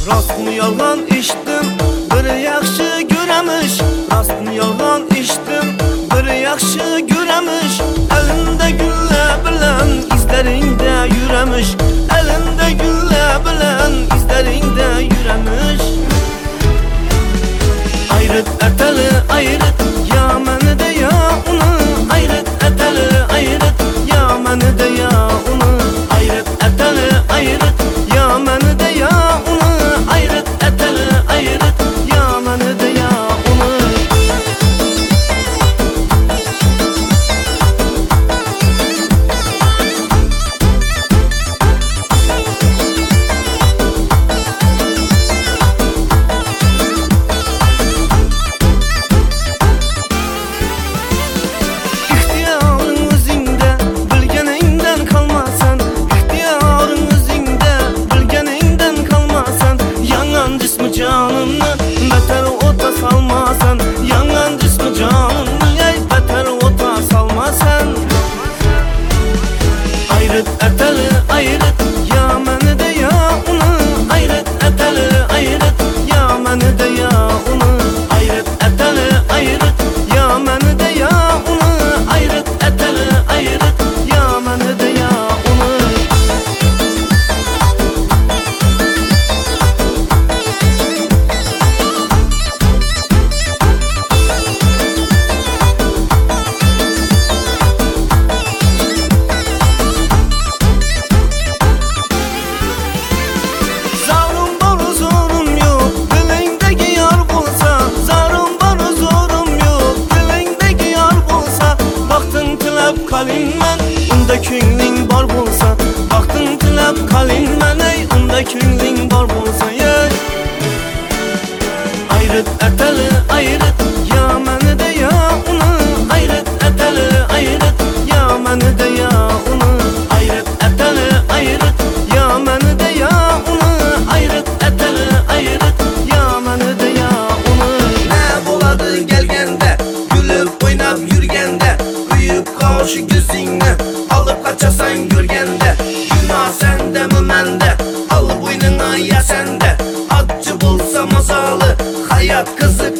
Rastını yalgan içtim, bir yaxşı göremiş. Rastını yalgan içtim, bir yaxşı göremiş. Elinde gülle bilen izlerinde yürəmiş. Elinde gülle bilen izlerinde yürəmiş. Ayrıt eteli ayrıt, ya məni de ya onu. Ayrıt eteli ayrıt, ya məni de ya onu. Ayrıt eteli ayrıt, ya məni de ya onu. Ayrıt eteli ayrıt, ya məni de ya onu. Canını beter ota salmasan, yanan cismi canını ey beter ota salmasan. Ayrıt eteli ayrıt, ya məni de ya onu. Ayrıt eteli ayrıt, ya məni de ya onu. Ayrıt eteli ayrıt, ya məni de ya onu. Ayrıt eteli ayrıt, ya məni de ya onu. Kalinmen, unda künlin bar bulsa. Baktın tilab kalinmen ey, unda künlin bar bulsa ey. Ayrıt eteli ayrıt, ya məni de ya onu. Ayrıt eteli ayrıt, ya məni de ya onu. Ayrıt eteli ayrıt, ya məni de ya onu. Ayrıt eteli ayrıt, ya məni de ya onu. Ne boladı gelgende, gülüp oynap yürgende. Büyük karşı gözünü alıp kaçasan görgende. Günah sende mi mende, al boynuna ya sende. Acı bulsa mazalı, hayat kızık